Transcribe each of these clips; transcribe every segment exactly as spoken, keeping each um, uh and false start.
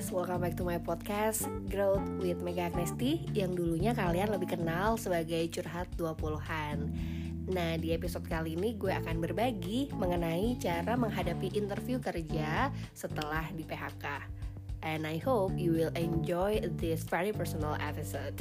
welcome back to my podcast Growth with Mega Agnesti, yang dulunya kalian lebih kenal sebagai Curhat dua puluhan. Nah, di episode kali ini gue akan berbagi mengenai cara menghadapi interview kerja setelah di P H K. And I hope you will enjoy this very personal episode.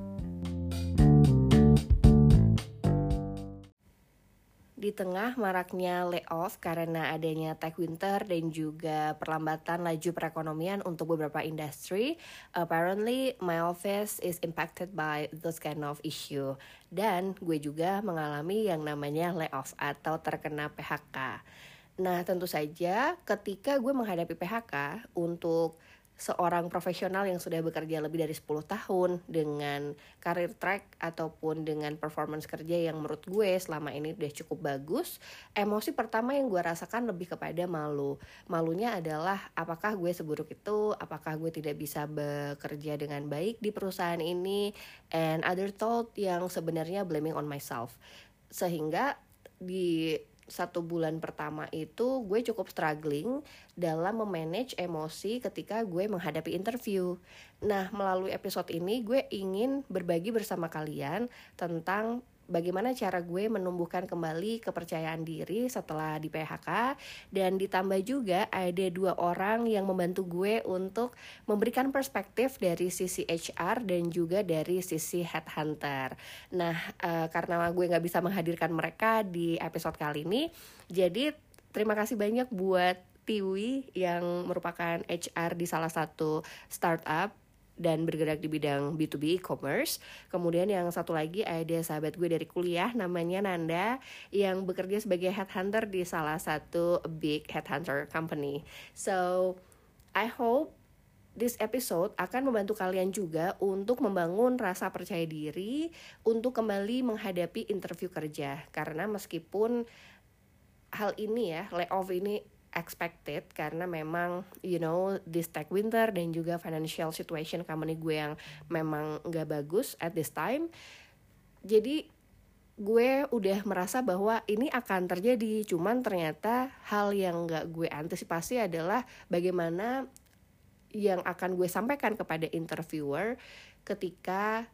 Di tengah maraknya layoff karena adanya tech winter dan juga perlambatan laju perekonomian untuk beberapa industri, apparently my office is impacted by those kind of issue. Dan gue juga mengalami yang namanya layoff atau terkena P H K. Nah, tentu saja ketika gue menghadapi P H K untuk seorang profesional yang sudah bekerja lebih dari sepuluh tahun dengan karir track ataupun dengan performance kerja yang menurut gue selama ini udah cukup bagus, emosi pertama yang gue rasakan lebih kepada malu. Malunya adalah apakah gue seburuk itu, apakah gue tidak bisa bekerja dengan baik di perusahaan ini, and other thought yang sebenarnya blaming on myself. Sehingga di satu bulan pertama itu gue cukup struggling dalam memanage emosi ketika gue menghadapi interview. Nah, melalui episode ini gue ingin berbagi bersama kalian tentang bagaimana cara gue menumbuhkan kembali kepercayaan diri setelah di P H K, dan ditambah juga ada dua orang yang membantu gue untuk memberikan perspektif dari sisi H R dan juga dari sisi headhunter. Nah, uh, karena gue gak bisa menghadirkan mereka di episode kali ini, jadi terima kasih banyak buat Tiwi yang merupakan H R di salah satu startup dan bergerak di bidang B to B e-commerce. Kemudian yang satu lagi ada sahabat gue dari kuliah namanya Nanda yang bekerja sebagai headhunter di salah satu big headhunter company. So, I hope this episode akan membantu kalian juga untuk membangun rasa percaya diri untuk kembali menghadapi interview kerja. Karena meskipun hal ini ya, layoff ini expected karena memang you know this tech winter dan juga financial situation company gue yang memang gak bagus at this time. Jadi gue udah merasa bahwa ini akan terjadi, cuman ternyata hal yang gak gue antisipasi adalah bagaimana yang akan gue sampaikan kepada interviewer ketika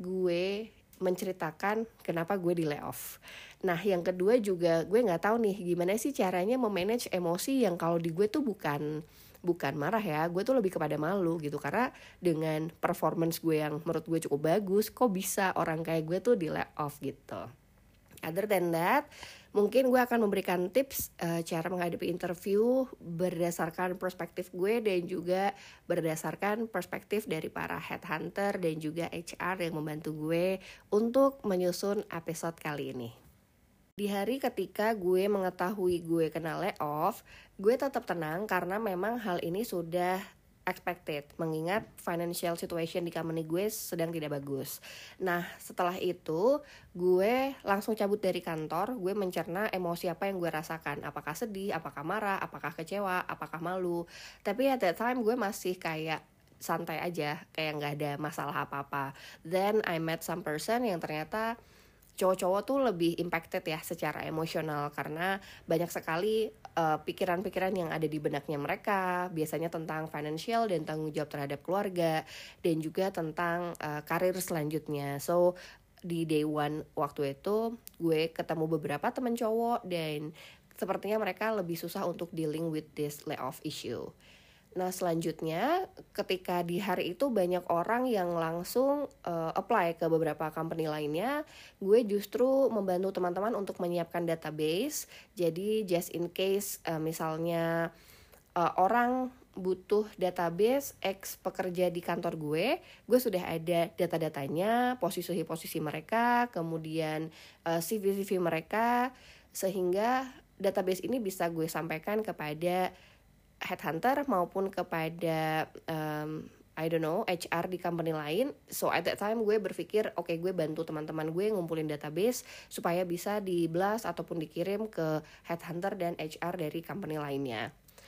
gue menceritakan kenapa gue di layoff. Nah, yang kedua juga gue nggak tahu nih gimana sih caranya memanage emosi yang kalau di gue tuh bukan bukan marah ya, gue tuh lebih kepada malu gitu, karena dengan performance gue yang menurut gue cukup bagus, kok bisa orang kayak gue tuh di layoff gitu. Other than that, mungkin gue akan memberikan tips uh, cara menghadapi interview berdasarkan perspektif gue dan juga berdasarkan perspektif dari para headhunter dan juga H R yang membantu gue untuk menyusun episode kali ini. Di hari ketika gue mengetahui gue kena layoff, gue tetap tenang karena memang hal ini sudah expected, mengingat financial situation di company gue sedang tidak bagus. Nah, setelah itu gue langsung cabut dari kantor. Gue mencerna emosi apa yang gue rasakan, apakah sedih, apakah marah, apakah kecewa, apakah malu. Tapi at that time gue masih kayak santai aja, kayak gak ada masalah apa-apa. Then I met some person yang ternyata cowok-cowok tuh lebih impacted ya secara emosional, karena banyak sekali uh, pikiran-pikiran yang ada di benaknya mereka, biasanya tentang financial dan tanggung jawab terhadap keluarga, dan juga tentang uh, karir selanjutnya. So, di day one waktu itu gue ketemu beberapa teman cowok dan sepertinya mereka lebih susah untuk dealing with this layoff issue. Nah, selanjutnya ketika di hari itu banyak orang yang langsung uh, apply ke beberapa company lainnya, gue justru membantu teman-teman untuk menyiapkan database. Jadi just in case uh, misalnya uh, orang butuh database ex pekerja di kantor gue, gue sudah ada data-datanya, posisi-posisi mereka, kemudian uh, C V-C V mereka, sehingga database ini bisa gue sampaikan kepada headhunter maupun kepada um, I don't know H R di company lain. So at that time gue berpikir oke okay, gue bantu teman-teman gue ngumpulin database supaya bisa di blast ataupun dikirim ke headhunter dan H R dari company lainnya.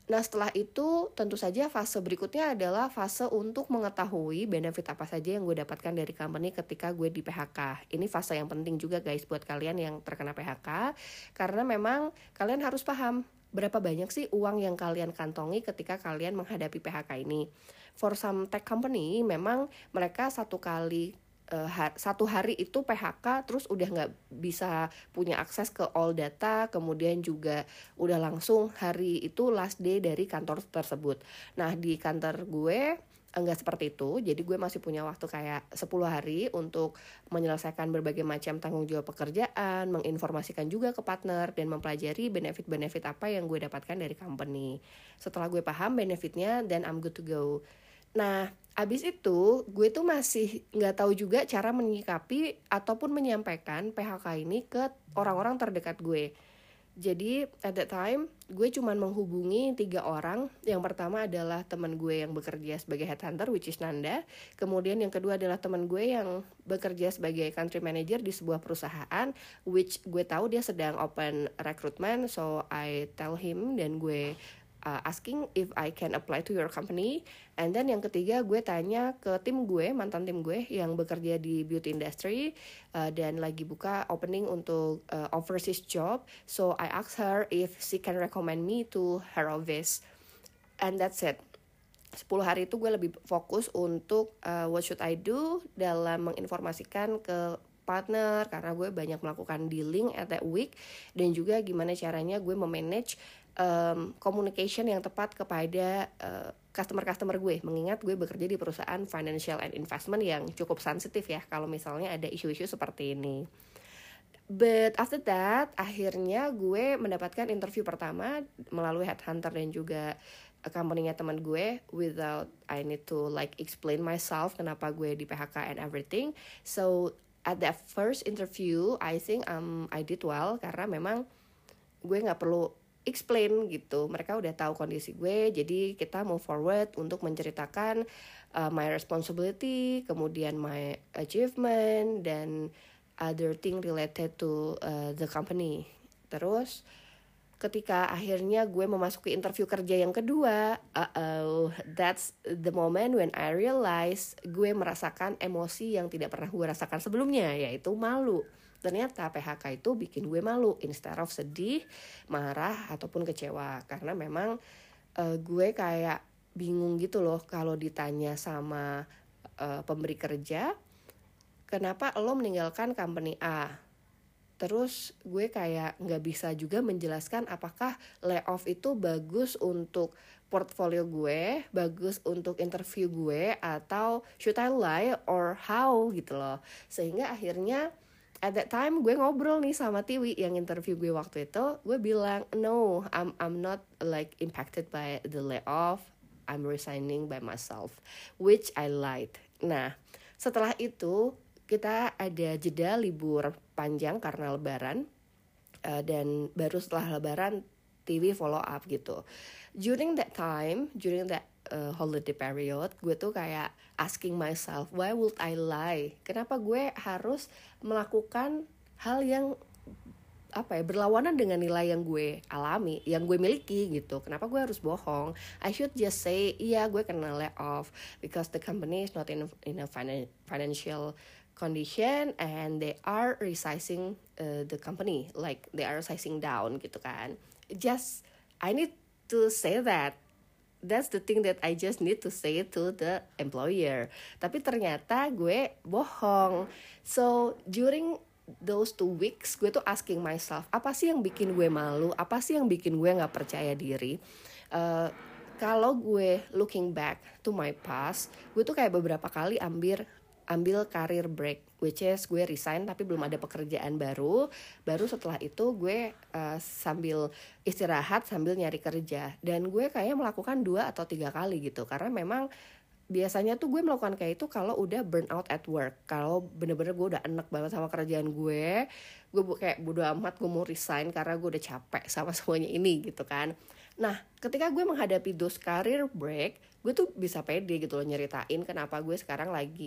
Nah setelah itu tentu saja fase berikutnya adalah fase untuk mengetahui benefit apa saja yang gue dapatkan dari company ketika gue di P H K. Ini fase yang penting juga guys buat kalian yang terkena P H K, karena memang kalian harus paham berapa banyak sih uang yang kalian kantongi ketika kalian menghadapi P H K ini. For some tech company memang mereka satu kali Uh, ha- satu hari itu P H K terus udah nggak bisa punya akses ke all data, kemudian juga udah langsung hari itu last day dari kantor tersebut. Nah di kantor gue enggak seperti itu, jadi gue masih punya waktu kayak sepuluh hari untuk menyelesaikan berbagai macam tanggung jawab pekerjaan, menginformasikan juga ke partner, dan mempelajari benefit-benefit apa yang gue dapatkan dari company. Setelah gue paham benefitnya, then I'm good to go. Nah, abis itu gue tuh masih nggak tahu juga cara menyikapi ataupun menyampaikan P H K ini ke orang-orang terdekat gue. Jadi at that time gue cuman menghubungi tiga orang. Yang pertama adalah teman gue yang bekerja sebagai headhunter, which is Nanda. Kemudian yang kedua adalah teman gue yang bekerja sebagai country manager di sebuah perusahaan, which gue tahu dia sedang open recruitment. So I tell him dan gue Uh, asking if I can apply to your company. And then yang ketiga gue tanya ke tim gue, mantan tim gue yang bekerja di beauty industry uh, dan lagi buka opening untuk uh, overseas job. So I asked her if she can recommend me to her office. And that's it. sepuluh hari itu gue lebih fokus untuk uh, what should I do dalam menginformasikan ke partner, karena gue banyak melakukan dealing at that week, dan juga gimana caranya gue memanage Um, communication yang tepat kepada uh, customer-customer gue, mengingat gue bekerja di perusahaan financial and investment yang cukup sensitif ya kalau misalnya ada isu-isu seperti ini. But after that, akhirnya gue mendapatkan interview pertama melalui headhunter dan juga company-nya teman gue, without I need to like explain myself kenapa gue di P H K and everything. So at that first interview, I think um I did well, karena memang gue nggak perlu explain gitu, mereka udah tahu kondisi gue, jadi kita move forward untuk menceritakan uh, my responsibility, kemudian my achievement, dan other thing related to uh, the company. Terus ketika akhirnya gue memasuki interview kerja yang kedua, uh-oh, that's the moment when I realize gue merasakan emosi yang tidak pernah gue rasakan sebelumnya, yaitu malu. Ternyata P H K itu bikin gue malu, instead of sedih, marah, ataupun kecewa. Karena memang uh, gue kayak bingung gitu loh kalau ditanya sama uh, pemberi kerja, kenapa lo meninggalkan company A? Terus gue kayak gak bisa juga menjelaskan apakah layoff itu bagus untuk portfolio gue, bagus untuk interview gue, atau should I lie or how gitu loh. Sehingga akhirnya at that time gue ngobrol nih sama Tiwi yang interview gue waktu itu. Gue bilang, no, I'm I'm not like impacted by the layoff, I'm resigning by myself, which I lied. Nah, setelah itu kita ada jeda libur panjang karena lebaran, uh, dan baru setelah lebaran Tiwi follow up gitu. During that time, during that uh, holiday period, gue tuh kayak asking myself, why would I lie? Kenapa gue harus melakukan hal yang apa ya, berlawanan dengan nilai yang gue alami, yang gue miliki gitu. Kenapa gue harus bohong? I should just say, iya gue kena lay off because the company is not in a, in a financial condition and they are resizing uh, the company, like they are resizing down gitu kan. Just I need to say that. That's the thing that I just need to say to the employer. Tapi ternyata gue bohong. So during those two weeks, gue tuh asking myself, apa sih yang bikin gue malu? Apa sih yang bikin gue gak percaya diri? Uh, kalau gue looking back to my past, gue tuh kayak beberapa kali ambil ambil career break, which is gue resign tapi belum ada pekerjaan baru. Baru setelah itu gue uh, sambil istirahat sambil nyari kerja. Dan gue kayaknya melakukan dua atau tiga kali gitu, karena memang biasanya tuh gue melakukan kayak itu kalau udah burn out at work. Kalau bener-bener gue udah enak banget sama kerjaan gue, gue kayak bodo amat, gue mau resign karena gue udah capek sama semuanya ini gitu kan. Nah, ketika gue menghadapi those career break, gue tuh bisa pede gitu loh nyeritain kenapa gue sekarang lagi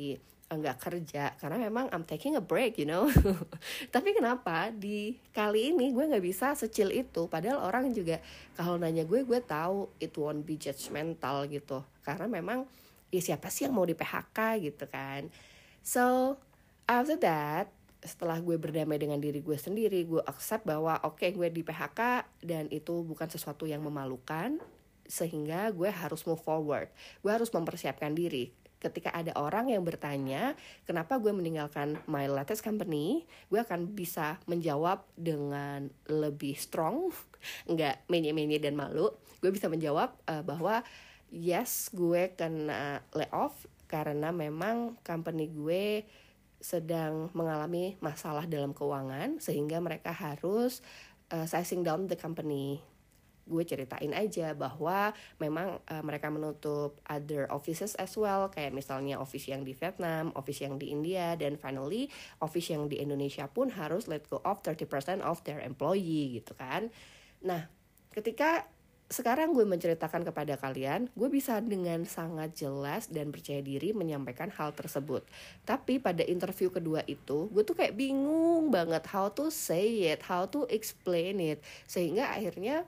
nggak kerja karena memang I'm taking a break, you know. Tapi kenapa di kali ini gue nggak bisa secil itu, padahal orang juga kalau nanya gue, gue tahu it won't be judgmental gitu, karena memang ya siapa sih yang mau di P H K gitu kan. So after that, setelah gue berdamai dengan diri gue sendiri, gue accept bahwa oke okay, gue di P H K dan itu bukan sesuatu yang memalukan, sehingga gue harus move forward. Gue harus mempersiapkan diri. Ketika ada orang yang bertanya kenapa gue meninggalkan my latest company, gue akan bisa menjawab dengan lebih strong, nggak menye-menye dan malu. Gue bisa menjawab uh, bahwa yes, gue kena layoff karena memang company gue sedang mengalami masalah dalam keuangan, sehingga mereka harus uh, sizing down the company. Gue ceritain aja bahwa memang uh, mereka menutup other offices as well, kayak misalnya office yang di Vietnam, office yang di India, dan finally office yang di Indonesia pun harus let go of thirty percent of their employee gitu kan. Nah, ketika sekarang gue menceritakan kepada kalian, gue bisa dengan sangat jelas dan percaya diri menyampaikan hal tersebut. Tapi pada interview kedua itu, gue tuh kayak bingung banget how to say it, how to explain it, sehingga akhirnya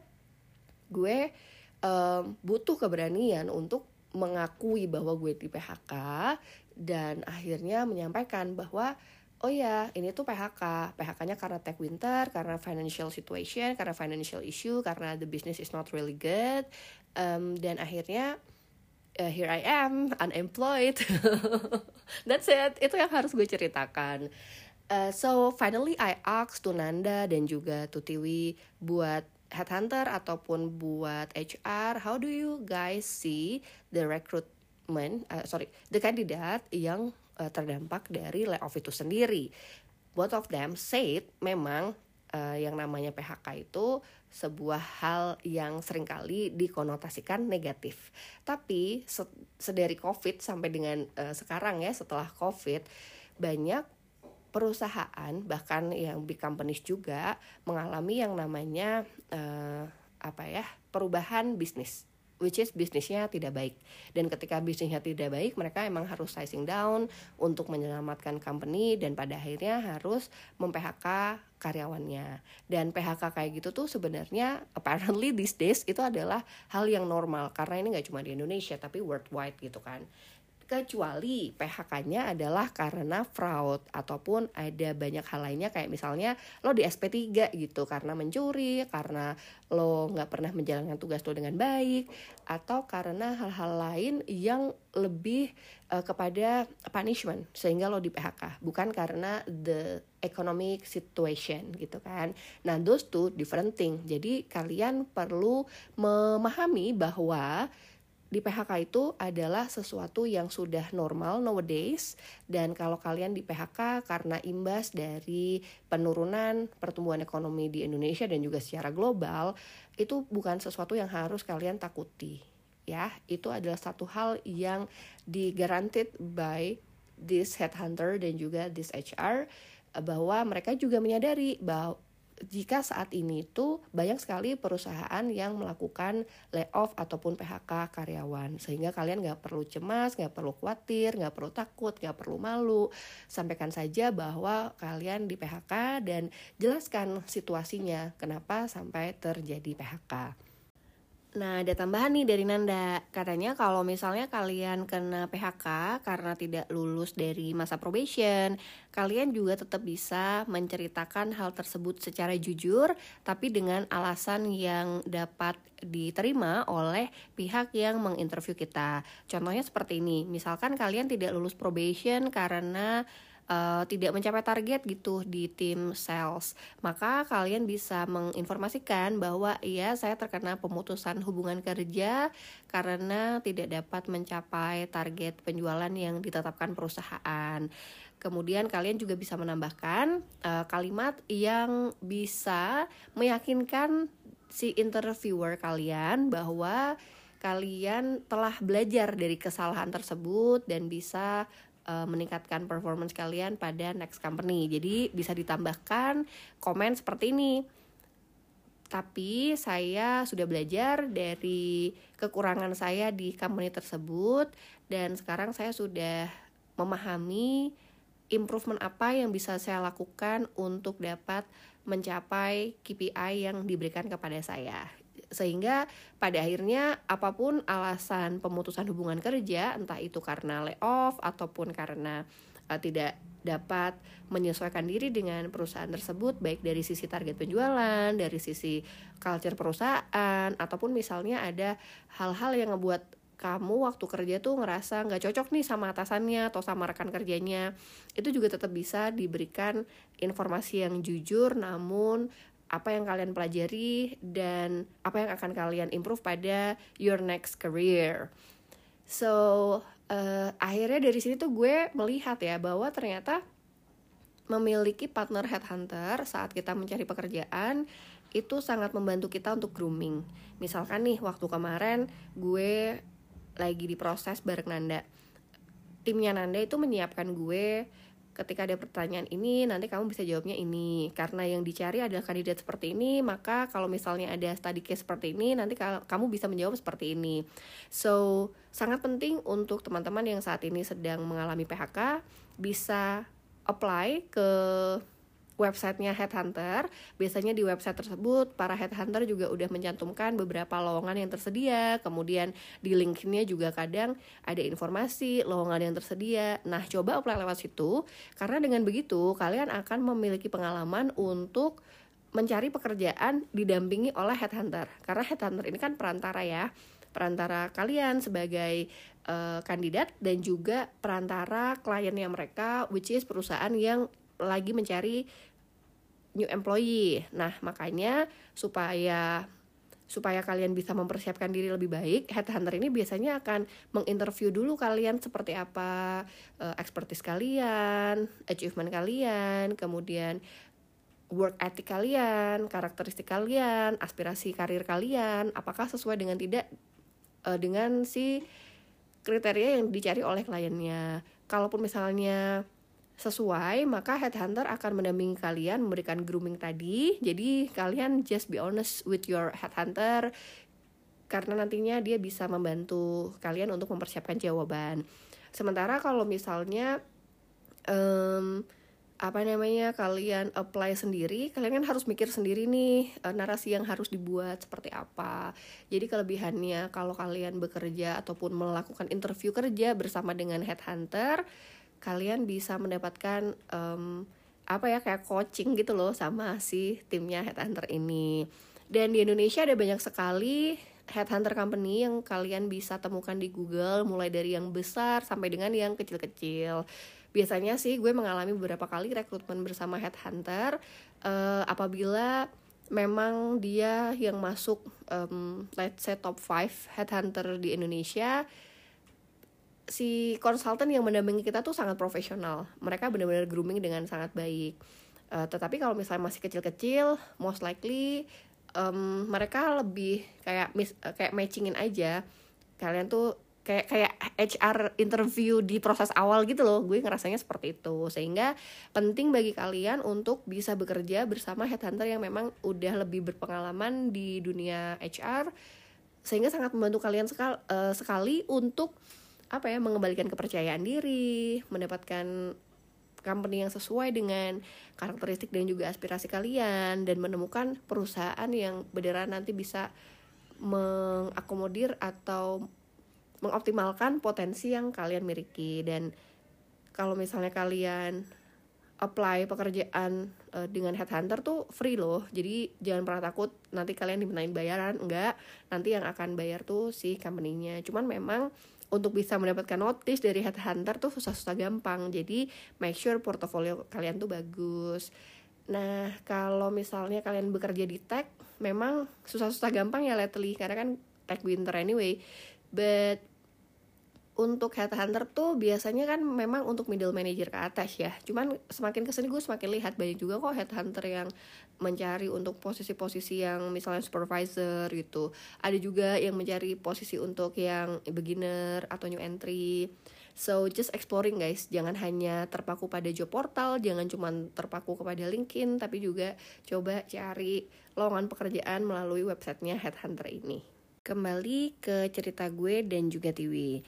gue um, butuh keberanian untuk mengakui bahwa gue di P H K dan akhirnya menyampaikan bahwa oh ya ini tuh P H K, P H K-nya karena tech winter, karena financial situation, karena financial issue, karena the business is not really good, um, dan akhirnya uh, here I am unemployed. That's it, itu yang harus gue ceritakan. Uh, so finally I asked to Nanda dan juga to Tiwi buat headhunter ataupun buat H R, how do you guys see the recruitment, uh, sorry, the kandidat yang uh, terdampak dari layoff itu sendiri? Both of them said memang uh, yang namanya P H K itu sebuah hal yang seringkali dikonotasikan negatif. Tapi se- sedari COVID sampai dengan uh, sekarang ya, setelah COVID, banyak perusahaan bahkan yang big companies juga mengalami yang namanya uh, apa ya perubahan bisnis, which is bisnisnya tidak baik. Dan ketika bisnisnya tidak baik, mereka emang harus sizing down untuk menyelamatkan company dan pada akhirnya harus mem-P H K karyawannya. Dan P H K kayak gitu tuh sebenarnya apparently these days itu adalah hal yang normal karena ini nggak cuma di Indonesia tapi worldwide gitu kan. Kecuali P H K-nya adalah karena fraud ataupun ada banyak hal lainnya kayak misalnya lo di S P tiga gitu karena mencuri, karena lo nggak pernah menjalankan tugas lo dengan baik, atau karena hal-hal lain yang lebih uh, kepada punishment sehingga lo di P H K, bukan karena the economic situation gitu kan. Nah, those two different thing. Jadi kalian perlu memahami bahwa di P H K itu adalah sesuatu yang sudah normal nowadays, dan kalau kalian di P H K karena imbas dari penurunan pertumbuhan ekonomi di Indonesia dan juga secara global, itu bukan sesuatu yang harus kalian takuti. Ya, itu adalah satu hal yang di-guaranteed by this headhunter dan juga this H R, bahwa mereka juga menyadari bahwa jika saat ini tuh banyak sekali perusahaan yang melakukan layoff ataupun P H K karyawan, sehingga kalian gak perlu cemas, gak perlu khawatir, gak perlu takut, gak perlu malu. Sampaikan saja bahwa kalian di P H K dan jelaskan situasinya kenapa sampai terjadi P H K. Nah, ada tambahan nih dari Nanda. Katanya kalau misalnya kalian kena P H K karena tidak lulus dari masa probation, kalian juga tetap bisa menceritakan hal tersebut secara jujur, tapi dengan alasan yang dapat diterima oleh pihak yang menginterview kita. Contohnya seperti ini, misalkan kalian tidak lulus probation karena Uh, tidak mencapai target gitu di tim sales, maka kalian bisa menginformasikan bahwa iya saya terkena pemutusan hubungan kerja karena tidak dapat mencapai target penjualan yang ditetapkan perusahaan. Kemudian kalian juga bisa menambahkan uh, kalimat yang bisa meyakinkan si interviewer kalian bahwa kalian telah belajar dari kesalahan tersebut dan bisa meningkatkan performance kalian pada next company. Jadi bisa ditambahkan komen seperti ini. Tapi saya sudah belajar dari kekurangan saya di company tersebut dan sekarang saya sudah memahami improvement apa yang bisa saya lakukan untuk dapat mencapai K P I yang diberikan kepada saya. Sehingga pada akhirnya apapun alasan pemutusan hubungan kerja, entah itu karena layoff ataupun karena uh, tidak dapat menyesuaikan diri dengan perusahaan tersebut, baik dari sisi target penjualan, dari sisi culture perusahaan, ataupun misalnya ada hal-hal yang ngebuat kamu waktu kerja tuh ngerasa nggak cocok nih sama atasannya atau sama rekan kerjanya, itu juga tetap bisa diberikan informasi yang jujur, namun apa yang kalian pelajari dan apa yang akan kalian improve pada your next career. So uh, akhirnya dari sini tuh gue melihat ya bahwa ternyata memiliki partner headhunter saat kita mencari pekerjaan itu sangat membantu kita untuk grooming. Misalkan nih waktu kemarin gue lagi diproses bareng Nanda, timnya Nanda itu menyiapkan gue ketika ada pertanyaan ini nanti kamu bisa jawabnya ini, karena yang dicari adalah kandidat seperti ini, maka kalau misalnya ada study case seperti ini nanti kamu bisa menjawab seperti ini. So sangat penting untuk teman-teman yang saat ini sedang mengalami P H K bisa apply ke websitenya Headhunter. Biasanya di website tersebut para headhunter juga udah mencantumkan beberapa lowongan yang tersedia, kemudian di LinkedIn-nya juga kadang ada informasi lowongan yang tersedia. Nah, coba apply lewat situ, karena dengan begitu kalian akan memiliki pengalaman untuk mencari pekerjaan didampingi oleh headhunter. Karena headhunter ini kan perantara ya, perantara kalian sebagai uh, kandidat dan juga perantara kliennya mereka, which is perusahaan yang lagi mencari new employee. Nah, makanya supaya supaya kalian bisa mempersiapkan diri lebih baik, headhunter ini biasanya akan menginterview dulu kalian seperti apa, uh, expertise kalian, achievement kalian, kemudian work ethic kalian, karakteristik kalian, aspirasi karir kalian, apakah sesuai dengan tidak uh, dengan si kriteria yang dicari oleh kliennya. Kalaupun misalnya sesuai, maka headhunter akan mendampingi kalian, memberikan grooming tadi. Jadi kalian just be honest with your headhunter, karena nantinya dia bisa membantu kalian untuk mempersiapkan jawaban. Sementara kalau misalnya um, apa namanya kalian apply sendiri, kalian kan harus mikir sendiri nih uh, narasi yang harus dibuat seperti apa. Jadi kelebihannya kalau kalian bekerja ataupun melakukan interview kerja bersama dengan headhunter, kalian bisa mendapatkan um, apa ya kayak coaching gitu loh sama si timnya headhunter ini. Dan di Indonesia ada banyak sekali headhunter company yang kalian bisa temukan di Google, mulai dari yang besar sampai dengan yang kecil-kecil. Biasanya sih gue mengalami beberapa kali rekrutmen bersama headhunter uh, apabila memang dia yang masuk um, let's say top five headhunter di Indonesia. Si konsultan yang mendampingi kita tuh sangat profesional. Mereka benar-benar grooming dengan sangat baik. Uh, tetapi kalau misalnya masih kecil-kecil, most likely um, mereka lebih kayak mis, uh, kayak matchingin aja. Kalian tuh kayak kayak H R interview di proses awal gitu loh. Gue ngerasanya seperti itu. Sehingga penting bagi kalian untuk bisa bekerja bersama headhunter yang memang udah lebih berpengalaman di dunia H R, sehingga sangat membantu kalian sekali, uh, sekali untuk apa ya mengembalikan kepercayaan diri, mendapatkan company yang sesuai dengan karakteristik dan juga aspirasi kalian, dan menemukan perusahaan yang beneran nanti bisa mengakomodir atau mengoptimalkan potensi yang kalian miliki. Dan kalau misalnya kalian apply pekerjaan uh, dengan headhunter tuh free loh, jadi jangan pernah takut nanti kalian dimintain bayaran. Enggak, nanti yang akan bayar tuh si company-nya. Cuman memang untuk bisa mendapatkan notice dari headhunter tuh susah-susah gampang. Jadi make sure portofolio kalian tuh bagus. Nah, kalau misalnya kalian bekerja di tech, memang susah-susah gampang ya lately, karena kan tech winter anyway. But untuk headhunter tuh biasanya kan memang untuk middle manager ke atas ya. Cuman semakin kesini gue semakin lihat banyak juga kok headhunter yang mencari untuk posisi-posisi yang misalnya supervisor gitu. Ada juga yang mencari posisi untuk yang beginner atau new entry. So just exploring guys, jangan hanya terpaku pada job portal, jangan cuma terpaku kepada LinkedIn, tapi juga coba cari lowongan pekerjaan melalui websitenya headhunter ini. Kembali ke cerita gue dan juga Tiwi.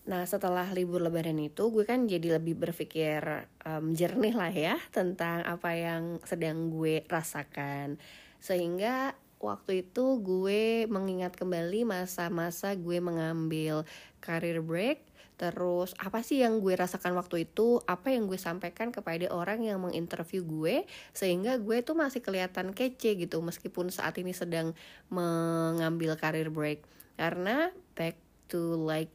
Nah setelah libur lebaran itu gue kan jadi lebih berpikir um, jernih lah ya tentang apa yang sedang gue rasakan. Sehingga waktu itu gue mengingat kembali masa-masa gue mengambil career break. Terus apa sih yang gue rasakan waktu itu, apa yang gue sampaikan kepada orang yang menginterview gue, sehingga gue tuh masih kelihatan kece gitu meskipun saat ini sedang mengambil career break. Karena back to like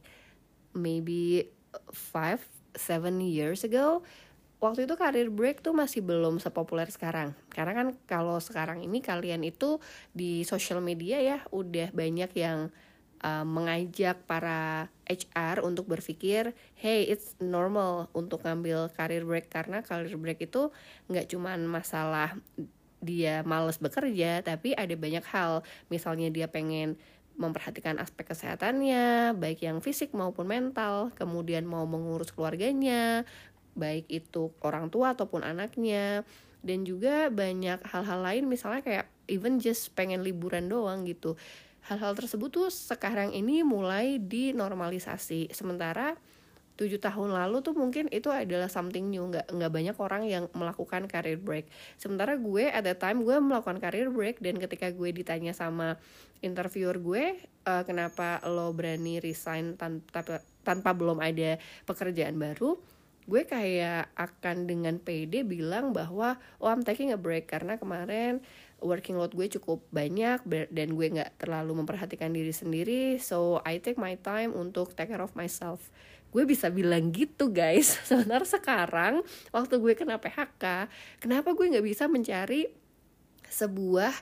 maybe five seven years ago, waktu itu career break tuh masih belum sepopuler sekarang. Karena kan kalau sekarang ini kalian itu di social media ya udah banyak yang uh, mengajak para H R untuk berpikir, hey it's normal untuk ngambil career break, karena career break itu nggak cuman masalah dia males bekerja, tapi ada banyak hal. Misalnya dia pengen memperhatikan aspek kesehatannya, baik yang fisik maupun mental, kemudian mau mengurus keluarganya, baik itu orang tua ataupun anaknya, dan juga banyak hal-hal lain, misalnya kayak even just pengen liburan doang gitu. Hal-hal tersebut tuh sekarang ini mulai dinormalisasi, sementara tujuh tahun lalu tuh mungkin itu adalah something new, nggak nggak banyak orang yang melakukan career break. Sementara gue at that time gue melakukan career break, dan ketika gue ditanya sama interviewer gue, uh, kenapa lo berani resign tanpa tanpa belum ada pekerjaan baru, gue kayak akan dengan pede bilang bahwa oh I'm taking a break karena kemarin working load gue cukup banyak dan gue nggak terlalu memperhatikan diri sendiri, so I take my time untuk take care of myself. Gue bisa bilang gitu guys. Sebenarnya sekarang waktu gue kena P H K, kenapa gue nggak bisa mencari sebuah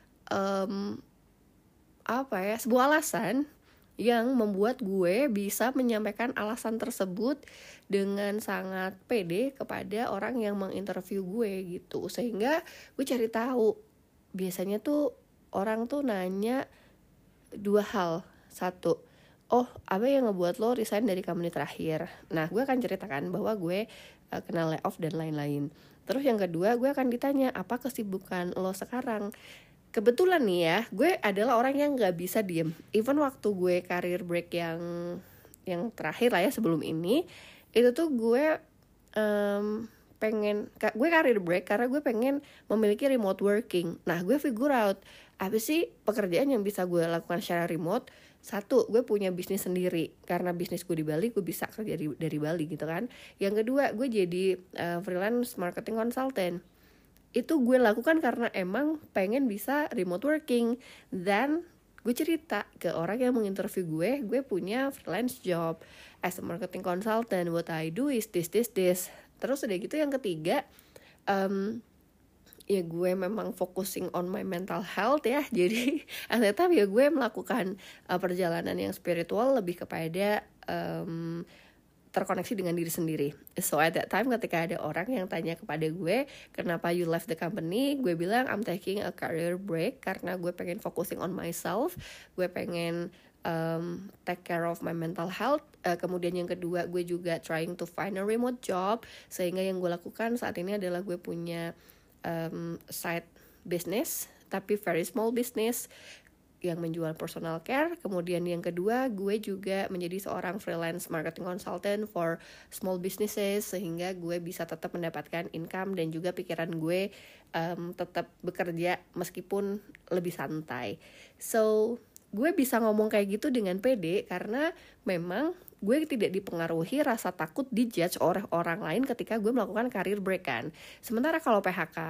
um, apa ya sebuah alasan yang membuat gue bisa menyampaikan alasan tersebut dengan sangat pede kepada orang yang menginterview gue gitu. Sehingga gue cari tahu, biasanya tuh orang tuh nanya dua hal. Satu, oh apa yang ngebuat lo resign dari company terakhir. Nah gue akan ceritakan bahwa gue uh, kena layoff dan lain-lain. Terus yang kedua, gue akan ditanya apa kesibukan lo sekarang. Kebetulan nih ya, gue adalah orang yang gak bisa diem. Even waktu gue career break yang yang terakhir lah ya sebelum ini, itu tuh gue um, pengen, gue career break karena gue pengen memiliki remote working. Nah gue figure out apa sih pekerjaan yang bisa gue lakukan secara remote. Satu, gue punya bisnis sendiri, karena bisnis gue di Bali, gue bisa kerja dari, dari Bali gitu kan. Yang kedua, gue jadi uh, freelance marketing consultant. Itu gue lakukan karena emang pengen bisa remote working. Dan gue cerita ke orang yang menginterview gue, gue punya freelance job as a marketing consultant, what I do is this, this, this. Terus udah gitu yang ketiga, um, ya gue memang focusing on my mental health ya. Jadi at that time ya gue melakukan uh, perjalanan yang spiritual lebih kepada um, terkoneksi dengan diri sendiri. So at that time ketika ada orang yang tanya kepada gue, kenapa you left the company, gue bilang I'm taking a career break karena gue pengen focusing on myself, gue pengen um, take care of my mental health. Uh, kemudian yang kedua, gue juga trying to find a remote job, sehingga yang gue lakukan saat ini adalah gue punya um, side business, tapi very small business yang menjual personal care. Kemudian yang kedua, gue juga menjadi seorang freelance marketing consultant for small businesses, sehingga gue bisa tetap mendapatkan income dan juga pikiran gue um, tetap bekerja meskipun lebih santai. So gue bisa ngomong kayak gitu dengan pede karena memang gue tidak dipengaruhi rasa takut dijudge oleh orang lain ketika gue melakukan career break kan. Sementara kalau P H K,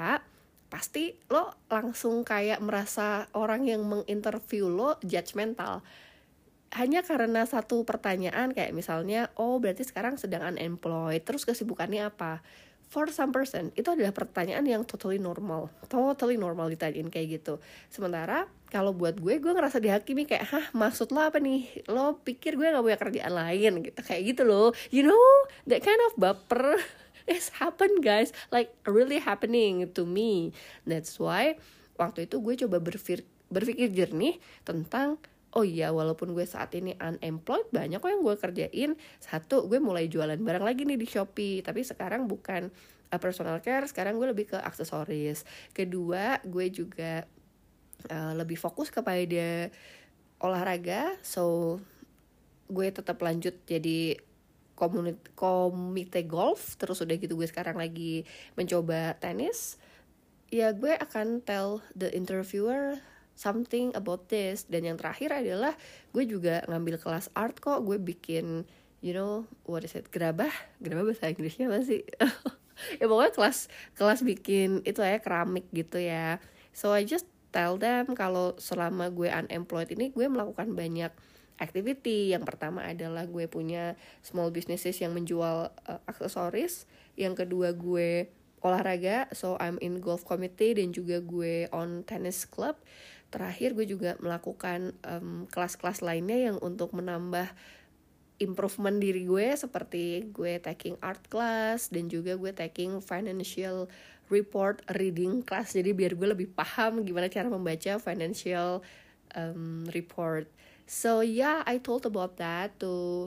pasti lo langsung kayak merasa orang yang menginterview lo judgmental. Hanya karena satu pertanyaan kayak misalnya, oh berarti sekarang sedang unemployed, terus kesibukannya apa? For some person, itu adalah pertanyaan yang totally normal. Totally normal ditanyain kayak gitu. Sementara kalau buat gue, gue ngerasa dihakimi kayak, hah maksud lo apa nih? Lo pikir gue gak punya kerjaan lain gitu, kayak gitu loh. You know, that kind of baper. It's happen guys, like really happening to me. That's why waktu itu gue coba berpikir, berpikir jernih tentang, oh iya walaupun gue saat ini unemployed, banyak kok yang gue kerjain. Satu, gue mulai jualan barang lagi nih di Shopee, tapi sekarang bukan uh, personal care, sekarang gue lebih ke aksesoris. Kedua, gue juga uh, lebih fokus kepada olahraga, so gue tetap lanjut jadi komite, komite golf, terus udah gitu gue sekarang lagi mencoba tenis, ya gue akan tell the interviewer something about this. Dan yang terakhir adalah gue juga ngambil kelas art kok, gue bikin you know what is it, gerabah gerabah bahasa Inggrisnya apa sih? Ya pokoknya kelas kelas bikin itu ya, keramik gitu ya. So I just tell them kalau selama gue unemployed ini gue melakukan banyak activity. Yang pertama adalah gue punya small businesses yang menjual uh, aksesoris. Yang kedua gue olahraga, so I'm in golf committee, dan juga gue on tennis club. Terakhir gue juga melakukan um, kelas-kelas lainnya yang untuk menambah improvement diri gue, seperti gue taking art class dan juga gue taking financial report reading class. Jadi biar gue lebih paham gimana cara membaca financial um, report. So yeah, I told about that to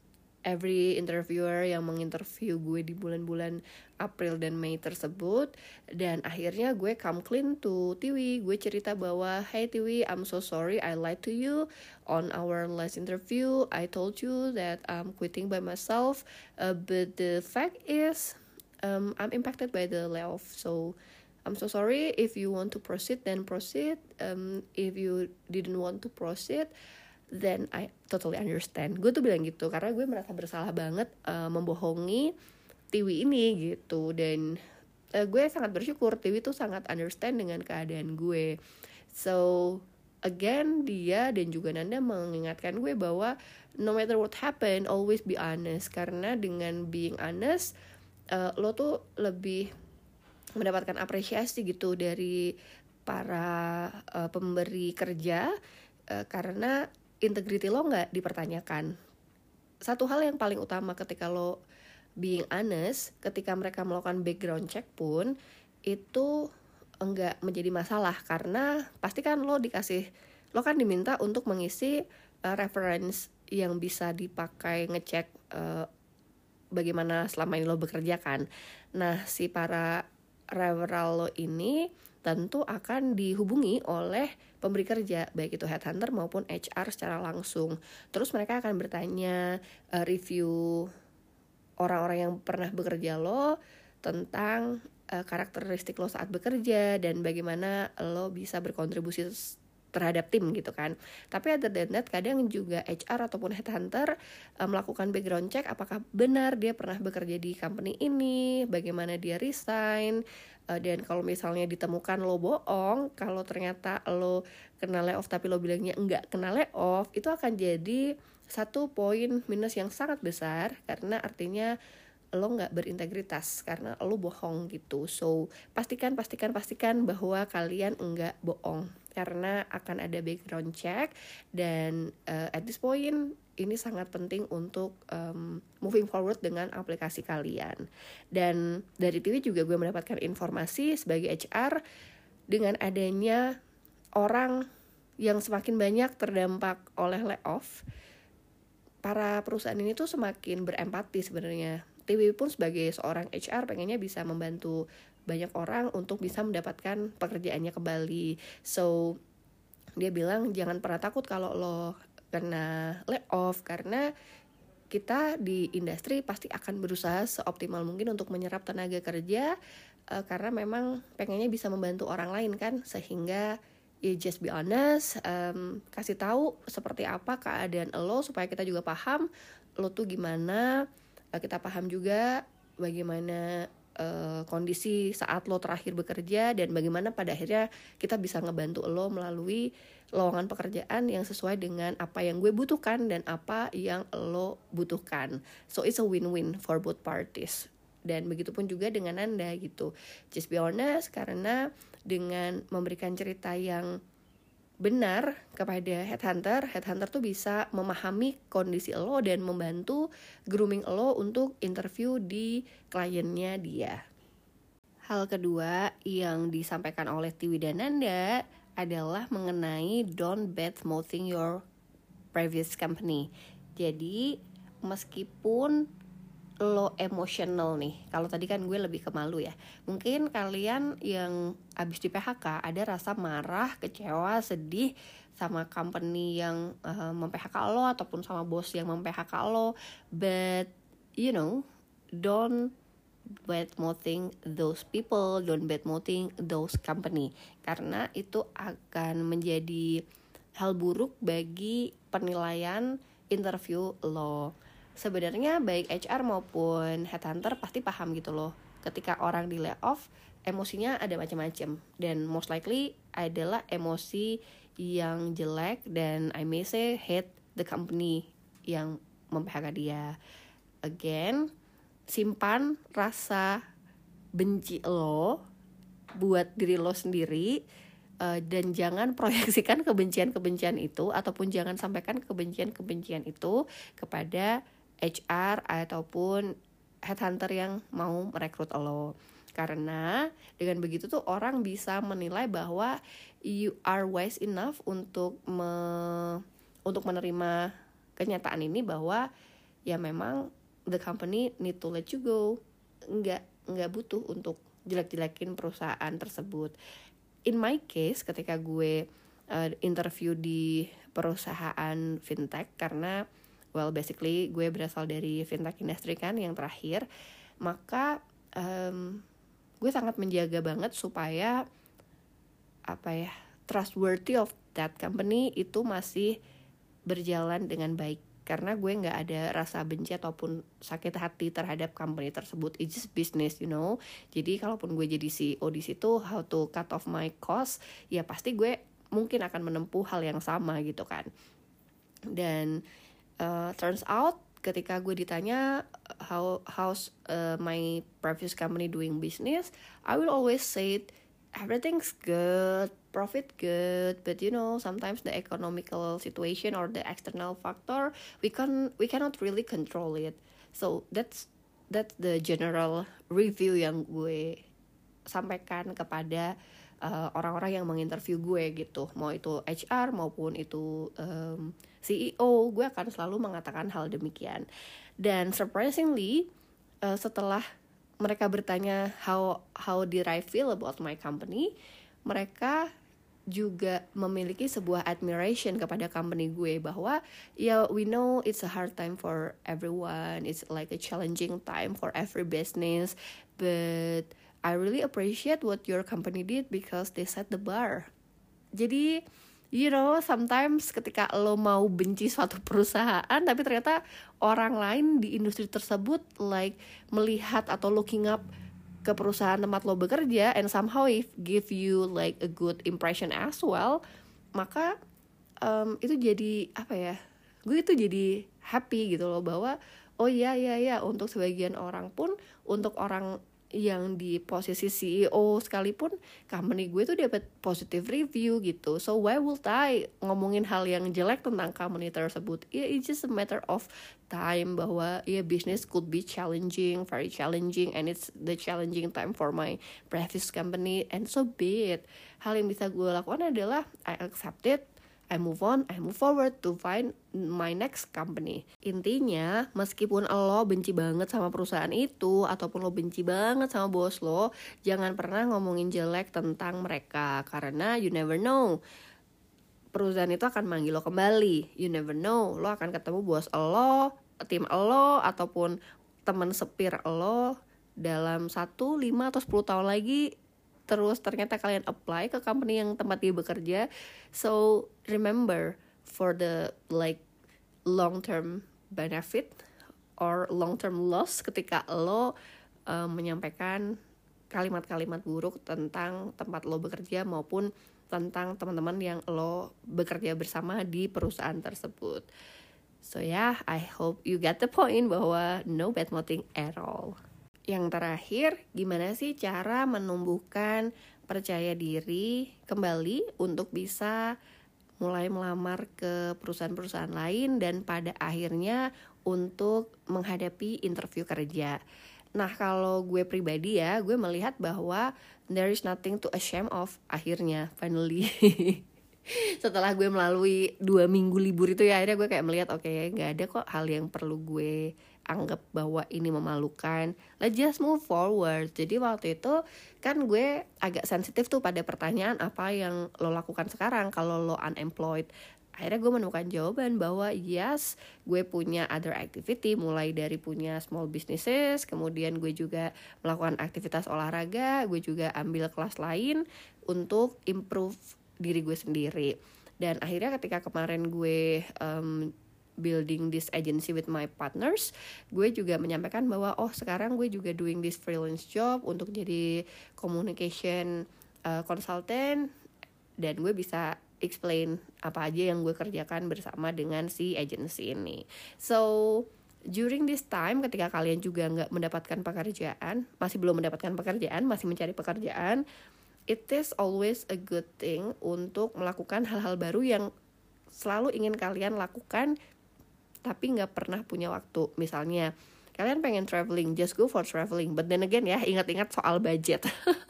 every interviewer yang menginterview gue di bulan-bulan April dan Mei tersebut. Dan akhirnya gue come clean to Tiwi. Gue cerita bahwa, hey Tiwi, I'm so sorry I lied to you on our last interview. I told you that I'm quitting by myself, uh, but the fact is um, I'm impacted by the layoff. So I'm so sorry. If you want to proceed, then proceed. Um, if you didn't want to proceed, then I totally understand. Gue tuh bilang gitu karena gue merasa bersalah banget uh, membohongi Tiwi ini gitu. Dan uh, gue sangat bersyukur Tiwi tuh sangat understand dengan keadaan gue. So again, dia dan juga Nanda mengingatkan gue bahwa no matter what happen, always be honest. Karena dengan being honest, uh, lo tuh lebih mendapatkan apresiasi gitu dari para uh, pemberi kerja, uh, karena integrity lo nggak dipertanyakan. Satu hal yang paling utama ketika lo being honest, ketika mereka melakukan background check pun itu enggak menjadi masalah, karena pasti kan lo dikasih, lo kan diminta untuk mengisi uh, reference yang bisa dipakai ngecek uh, bagaimana selama ini lo bekerja kan. Nah, si para referral lo ini tentu akan dihubungi oleh pemberi kerja, baik itu headhunter maupun H R secara langsung. Terus mereka akan bertanya uh, review orang-orang yang pernah bekerja lo tentang uh, karakteristik lo saat bekerja dan bagaimana lo bisa berkontribusi terhadap tim gitu kan. Tapi other than that, kadang juga H R ataupun headhunter uh, melakukan background check apakah benar dia pernah bekerja di company ini, bagaimana dia resign. Uh, dan kalau misalnya ditemukan lo bohong, kalau ternyata lo kena layoff tapi lo bilangnya enggak kena layoff, itu akan jadi satu poin minus yang sangat besar, karena artinya lo nggak berintegritas karena lo bohong gitu. So pastikan pastikan pastikan bahwa kalian enggak bohong, karena akan ada background check. Dan uh, at this point ini sangat penting untuk um, moving forward dengan aplikasi kalian. Dan dari Tiwi juga gue mendapatkan informasi sebagai H R, dengan adanya orang yang semakin banyak terdampak oleh layoff, para perusahaan ini tuh semakin berempati sebenarnya. Tiwi pun sebagai seorang H R pengennya bisa membantu banyak orang untuk bisa mendapatkan pekerjaannya kembali. So dia bilang jangan pernah takut kalau lo kena layoff, karena kita di industri pasti akan berusaha seoptimal mungkin untuk menyerap tenaga kerja, uh, karena memang pengennya bisa membantu orang lain kan. Sehingga ya just be honest, um, kasih tahu seperti apa keadaan lo supaya kita juga paham lo tuh gimana, uh, kita paham juga bagaimana uh, kondisi saat lo terakhir bekerja, dan bagaimana pada akhirnya kita bisa ngebantu lo melalui lowongan pekerjaan yang sesuai dengan apa yang gue butuhkan dan apa yang lo butuhkan. So it's a win-win for both parties. Dan begitupun juga dengan Anda gitu. Just be honest, karena dengan memberikan cerita yang benar kepada headhunter, headhunter tuh bisa memahami kondisi lo dan membantu grooming lo untuk interview di kliennya dia. Hal kedua yang disampaikan oleh Tiwi dan Nanda adalah mengenai don't bad mouthing your previous company. Jadi meskipun lo emotional nih, kalau tadi kan gue lebih ke malu ya, mungkin kalian yang abis di P H K ada rasa marah, kecewa, sedih sama company yang uh, mem-P H K lo ataupun sama bos yang mem-P H K lo, but you know, don't bad-mouthing those people, don't bad-mouthing those company, karena itu akan menjadi hal buruk bagi penilaian interview lo. Sebenarnya baik H R maupun headhunter pasti paham gitu loh, ketika orang di layoff emosinya ada macam-macam, dan most likely adalah emosi yang jelek dan I may say hate the company yang mem-P H K dia. Again, simpan rasa benci lo buat diri lo sendiri, uh, dan jangan proyeksikan kebencian-kebencian itu ataupun jangan sampaikan kebencian-kebencian itu kepada H R ataupun headhunter yang mau merekrut lo. Karena dengan begitu tuh orang bisa menilai bahwa you are wise enough untuk me, untuk menerima kenyataan ini bahwa ya memang the company need to let you go. Nggak, nggak butuh untuk jelek-jelekin perusahaan tersebut. In my case, ketika gue uh, interview di perusahaan fintech, karena well basically gue berasal dari fintech industry kan yang terakhir, maka um, gue sangat menjaga banget supaya apa ya, trustworthy of that company itu masih berjalan dengan baik, karena gue nggak ada rasa benci ataupun sakit hati terhadap company tersebut. It's just business, you know. Jadi kalaupun gue jadi C E O di situ, how to cut off my cost, ya pasti gue mungkin akan menempuh hal yang sama gitu kan. Dan Uh, turns out ketika gue ditanya how how's uh, my previous company doing business, I will always say everything's good, profit good, but you know sometimes the economical situation or the external factor we can we cannot really control it. So that's that's the general review yang gue sampaikan kepada Uh, orang-orang yang menginterview gue gitu, mau itu H R maupun itu um, C E O, gue akan selalu mengatakan hal demikian. Dan surprisingly, uh, setelah mereka bertanya how how did I feel about my company, mereka juga memiliki sebuah admiration kepada company gue, bahwa ya yeah, we know it's a hard time for everyone, it's like a challenging time for every business, but I really appreciate what your company did because they set the bar. Jadi, you know, sometimes ketika lo mau benci suatu perusahaan, tapi ternyata orang lain di industri tersebut like melihat atau looking up ke perusahaan tempat lo bekerja and somehow if give you like a good impression as well, maka um, itu jadi apa ya? Gue itu jadi happy gitu loh, bahwa oh iya iya iya untuk sebagian orang pun, untuk orang yang di posisi C E O sekalipun, company gue tuh dapat positive review gitu. So why would I ngomongin hal yang jelek tentang company tersebut? Ya yeah, it's just a matter of time, bahwa ya yeah, business could be challenging, very challenging, and it's the challenging time for my previous company, and so be it. Hal yang bisa gue lakukan adalah I accept it, I move on, I move forward to find my next company. Intinya, meskipun lo benci banget sama perusahaan itu, ataupun lo benci banget sama bos lo, jangan pernah ngomongin jelek tentang mereka, karena you never know, perusahaan itu akan manggil lo kembali. You never know, lo akan ketemu bos lo, tim lo, ataupun teman sepir lo dalam satu, lima, atau sepuluh tahun lagi. Terus ternyata kalian apply ke company yang tempat dia bekerja. So remember, for the like long term benefit or long term loss, ketika lo uh, menyampaikan kalimat-kalimat buruk tentang tempat lo bekerja maupun tentang teman-teman yang lo bekerja bersama di perusahaan tersebut. So yeah, I hope you get the point bahwa no bad mouthing at all. Yang terakhir, gimana sih cara menumbuhkan percaya diri kembali untuk bisa mulai melamar ke perusahaan-perusahaan lain dan pada akhirnya untuk menghadapi interview kerja. Nah, kalau gue pribadi ya, gue melihat bahwa there is nothing to ashamed of akhirnya, finally. Setelah gue melalui dua minggu libur itu ya, akhirnya gue kayak melihat oke, okay, gak ada kok hal yang perlu gue anggap bahwa ini memalukan, let's just move forward. Jadi waktu itu kan gue agak sensitif tuh pada pertanyaan apa yang lo lakukan sekarang kalau lo unemployed. Akhirnya gue menemukan jawaban bahwa yes, gue punya other activity, mulai dari punya small businesses, kemudian gue juga melakukan aktivitas olahraga, gue juga ambil kelas lain untuk improve diri gue sendiri. Dan akhirnya ketika kemarin gue um, building this agency with my partners, gue juga menyampaikan bahwa oh sekarang gue juga doing this freelance job untuk jadi communication uh, consultant, dan gue bisa explain apa aja yang gue kerjakan bersama dengan si agency ini. So during this time, ketika kalian juga nggak mendapatkan pekerjaan, masih belum mendapatkan pekerjaan, masih mencari pekerjaan, it is always a good thing untuk melakukan hal-hal baru yang selalu ingin kalian lakukan tapi nggak pernah punya waktu. Misalnya kalian pengen traveling, just go for traveling, but then again ya, ingat-ingat soal budget.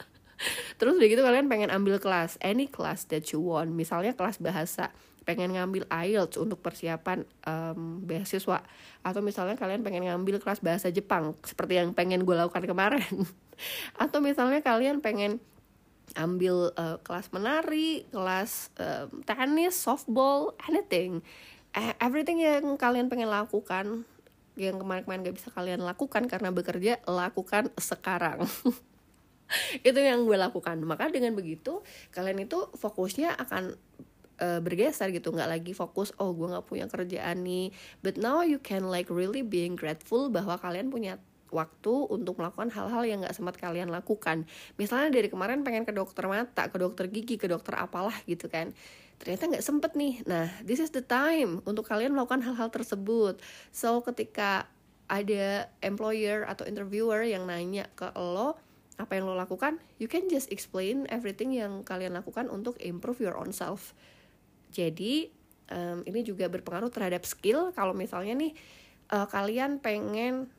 Terus udah gitu kalian pengen ambil kelas, any class that you want, misalnya kelas bahasa, pengen ngambil I E L T S untuk persiapan um, beasiswa, atau misalnya kalian pengen ngambil kelas bahasa Jepang seperti yang pengen gue lakukan kemarin. Atau misalnya kalian pengen ambil uh, kelas menari, kelas uh, tenis, softball, anything, uh, everything yang kalian pengen lakukan, yang kemarin-kemarin gak bisa kalian lakukan karena bekerja, lakukan sekarang. Itu yang gue lakukan. Maka dengan begitu kalian itu fokusnya akan uh, bergeser gitu, nggak lagi fokus oh gue nggak punya kerjaan nih, but now you can like really being grateful bahwa kalian punya waktu untuk melakukan hal-hal yang nggak sempat kalian lakukan. Misalnya dari kemarin pengen ke dokter mata, ke dokter gigi, ke dokter apalah gitu kan, ternyata nggak sempet nih. Nah, this is the time untuk kalian melakukan hal-hal tersebut. So ketika ada employer atau interviewer yang nanya ke lo apa yang lo lakukan, you can just explain everything yang kalian lakukan untuk improve your own self. Jadi um, ini juga berpengaruh terhadap skill. Kalau misalnya nih uh, kalian pengen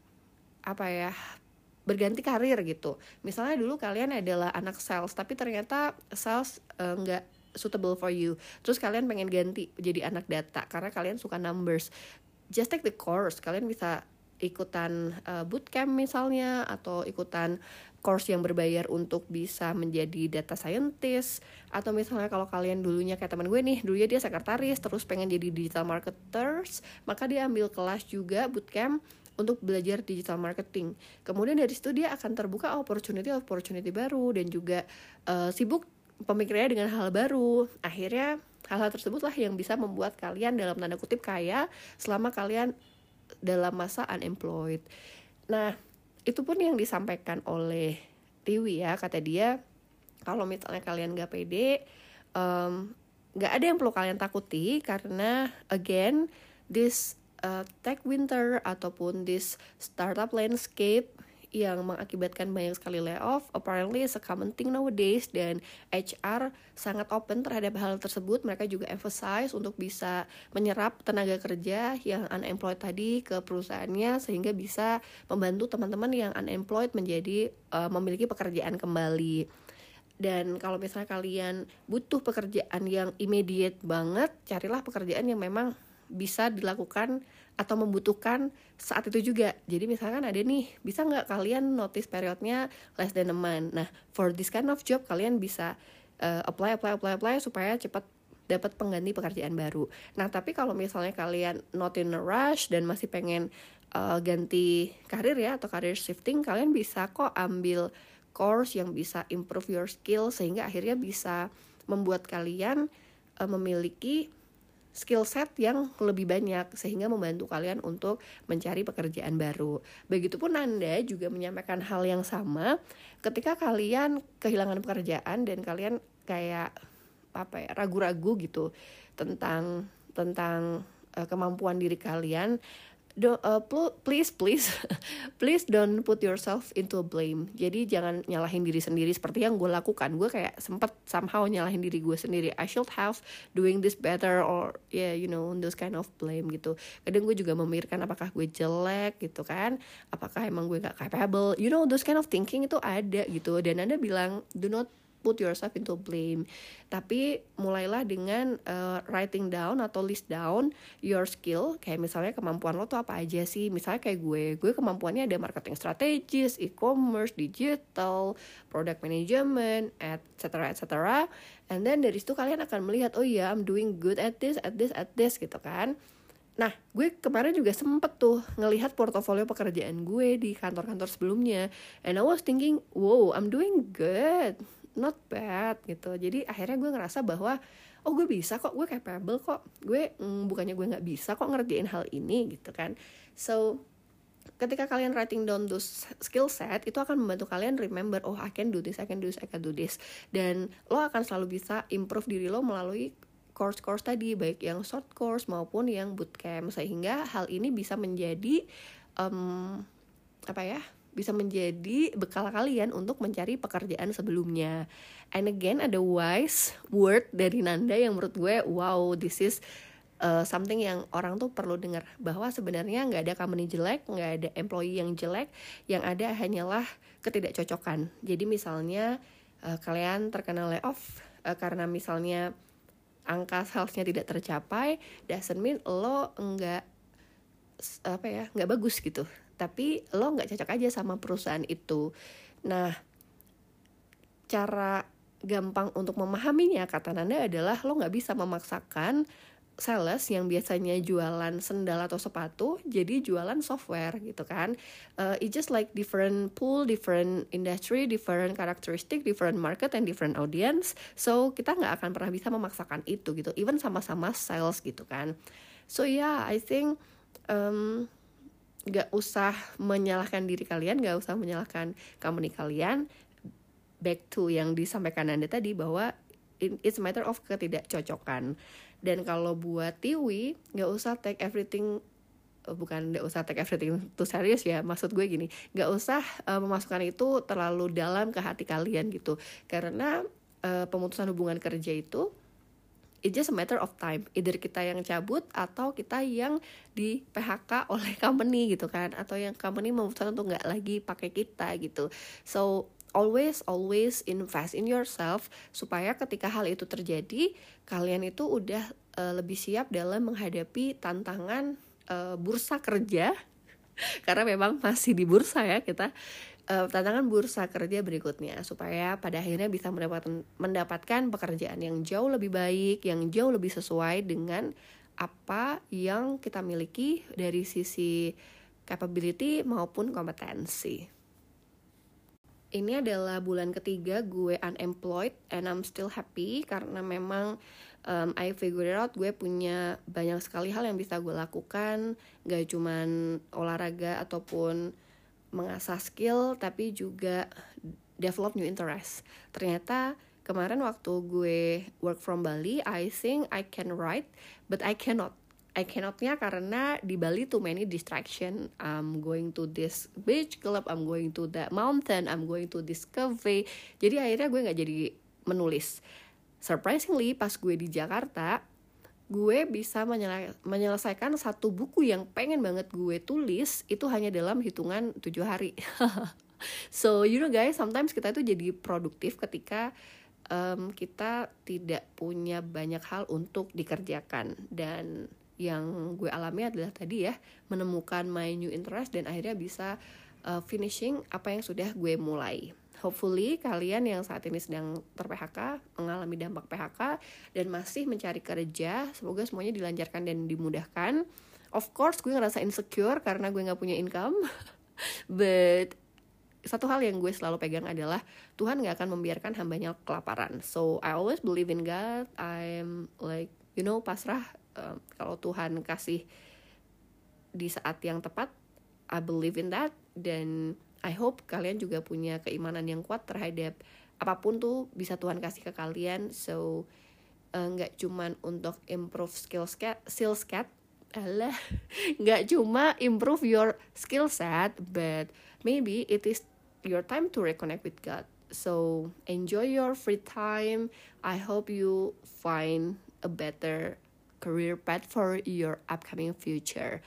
apa ya berganti karir gitu, misalnya dulu kalian adalah anak sales tapi ternyata sales uh, nggak suitable for you, terus kalian pengen ganti jadi anak data karena kalian suka numbers, just take the course. Kalian bisa ikutan uh, bootcamp misalnya, atau ikutan course yang berbayar untuk bisa menjadi data scientist. Atau misalnya kalau kalian dulunya kayak teman gue nih, dulunya dia sekretaris terus pengen jadi digital marketers, maka dia ambil kelas juga bootcamp untuk belajar digital marketing. Kemudian dari situ dia akan terbuka opportunity-opportunity baru, dan juga uh, sibuk pemikirannya dengan hal baru. Akhirnya hal-hal tersebutlah yang bisa membuat kalian dalam tanda kutip kaya selama kalian dalam masa unemployed. Nah, itu pun yang disampaikan oleh Tiwi ya. Kata dia, kalau misalnya kalian gak pede, um, gak ada yang perlu kalian takuti, karena again, this uh, tech winter ataupun this startup landscape yang mengakibatkan banyak sekali layoff apparently is a common thing nowadays, dan H R sangat open terhadap hal tersebut. Mereka juga emphasize untuk bisa menyerap tenaga kerja yang unemployed tadi ke perusahaannya, sehingga bisa membantu teman-teman yang unemployed menjadi uh, memiliki pekerjaan kembali. Dan kalau misalnya kalian butuh pekerjaan yang immediate banget, carilah pekerjaan yang memang bisa dilakukan atau membutuhkan saat itu juga. Jadi misalkan ada nih, bisa nggak kalian notice periodnya less than a month. Nah, for this kind of job kalian bisa uh, apply, apply, apply, apply supaya cepat dapat pengganti pekerjaan baru. Nah, tapi kalau misalnya kalian not in a rush dan masih pengen uh, ganti karir ya, atau career shifting, kalian bisa kok ambil course yang bisa improve your skill, sehingga akhirnya bisa membuat kalian uh, memiliki skill set yang lebih banyak, sehingga membantu kalian untuk mencari pekerjaan baru. Begitupun Anda juga menyampaikan hal yang sama ketika kalian kehilangan pekerjaan dan kalian kayak apa ya, ragu-ragu gitu tentang tentang uh, kemampuan diri kalian. Do, uh, please please please don't put yourself into a blame. Jadi jangan nyalahin diri sendiri seperti yang gue lakukan. Gue kayak sempet somehow nyalahin diri gue sendiri. I should have doing this better, or yeah, you know, those kind of blame gitu. Kadang gue juga memikirkan apakah gue jelek gitu kan, apakah emang gue gak capable, you know, those kind of thinking itu ada gitu. Dan Anda bilang do not put yourself into blame. Tapi mulailah dengan uh, writing down atau list down your skill. Kayak misalnya kemampuan lo tuh apa aja sih. Misalnya kayak gue, gue kemampuannya ada marketing strategis, e-commerce, digital, product management, et cetera et cetera. And then dari situ kalian akan melihat, oh iya, I'm doing good at this, at this, at this gitu kan. Nah, gue kemarin juga sempet tuh ngelihat portofolio pekerjaan gue di kantor-kantor sebelumnya. And I was thinking, wow, I'm doing good, not bad gitu. Jadi akhirnya gue ngerasa bahwa, oh gue bisa kok, gue capable kok. Gue, mm, bukannya gue gak bisa kok ngerjain hal ini gitu kan. So, ketika kalian writing down those skill set, itu akan membantu kalian remember, oh I can do this, I can do this, I can do this. Dan lo akan selalu bisa improve diri lo melalui course-course tadi, baik yang short course maupun yang bootcamp, sehingga hal ini bisa menjadi um, apa ya bisa menjadi bekal kalian untuk mencari pekerjaan sebelumnya. And again, ada wise word dari Nanda yang menurut gue, wow, this is uh, something yang orang tuh perlu dengar, bahwa sebenarnya nggak ada company jelek, nggak ada employee yang jelek, yang ada hanyalah ketidakcocokan. Jadi misalnya uh, kalian terkena layoff uh, karena misalnya angka salesnya tidak tercapai, doesn't mean lo enggak apa ya nggak bagus gitu, tapi lo nggak cocok aja sama perusahaan itu. Nah, cara gampang untuk memahaminya kata Nanda adalah lo nggak bisa memaksakan sales yang biasanya jualan sendal atau sepatu jadi jualan software gitu kan. Uh, it's just like different pool, different industry, different characteristic, different market and different audience. So kita nggak akan pernah bisa memaksakan itu gitu, even sama-sama sales gitu kan. So yeah, I think um, gak usah menyalahkan diri kalian, gak usah menyalahkan company kalian. Back to yang disampaikan Nanda tadi, bahwa it's a matter of ketidakcocokan. Dan kalau buat Tiwi, gak usah take everything, bukan gak usah take everything too serious ya, maksud gue gini, gak usah uh, memasukkan itu terlalu dalam ke hati kalian gitu. Karena uh, pemutusan hubungan kerja itu it's just a matter of time, either kita yang cabut atau kita yang di P H K oleh company gitu kan, atau yang company memutuskan untuk gak lagi pakai kita gitu. So always always invest in yourself, supaya ketika hal itu terjadi, kalian itu udah uh, lebih siap dalam menghadapi tantangan uh, bursa kerja. Karena memang masih di bursa ya kita, uh, tantangan bursa kerja berikutnya, supaya pada akhirnya bisa mendapatkan mendapatkan pekerjaan yang jauh lebih baik, yang jauh lebih sesuai dengan apa yang kita miliki dari sisi capability maupun kompetensi. Ini adalah bulan ketiga gue unemployed and I'm still happy, karena memang um, I figured out gue punya banyak sekali hal yang bisa gue lakukan, gak cuman olahraga ataupun mengasah skill, tapi juga develop new interest. Ternyata kemarin waktu gue work from Bali, I think I can write, but I cannot. I cannot-nya karena di Bali too many distraction. I'm going to this beach club, I'm going to that mountain, I'm going to this cafe. Jadi akhirnya gue gak jadi menulis. Surprisingly, pas gue di Jakarta, gue bisa menyele- menyelesaikan satu buku yang pengen banget gue tulis, itu hanya dalam hitungan tujuh hari. So, you know guys, sometimes kita itu jadi produktif ketika um, kita tidak punya banyak hal untuk dikerjakan. Dan yang gue alami adalah tadi ya, menemukan my new interest dan akhirnya bisa uh, finishing apa yang sudah gue mulai. Hopefully kalian yang saat ini sedang ter-P H K, mengalami dampak P H K dan masih mencari kerja, semoga semuanya dilancarkan dan dimudahkan. Of course gue ngerasa insecure karena gue gak punya income, but satu hal yang gue selalu pegang adalah Tuhan gak akan membiarkan hambanya kelaparan. So I always believe in God. I'm like, you know, pasrah. Um, kalau Tuhan kasih di saat yang tepat, I believe in that. Dan I hope kalian juga punya keimanan yang kuat terhadap apapun tuh bisa Tuhan kasih ke kalian. So uh, gak cuman untuk improve skill set, skill set alah, gak cuma improve your skill set, but maybe it is your time to reconnect with God. So enjoy your free time. I hope you find a better career path for your upcoming future.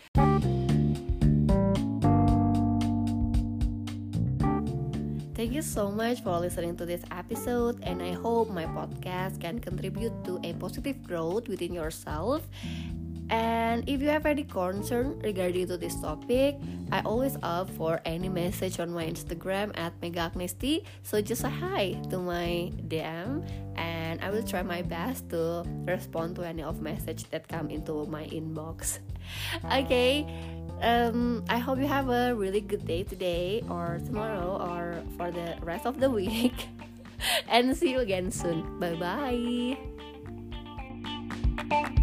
Thank you so much for listening to this episode, and I hope my podcast can contribute to a positive growth within yourself. And if you have any concern regarding to this topic, I always up for any message on my Instagram at megaagnesti. So just say hi to my D M, and I will try my best to respond to any of message that come into my inbox. Okay. Um, I hope you have a really good day today or tomorrow or for the rest of the week. And see you again soon. Bye bye.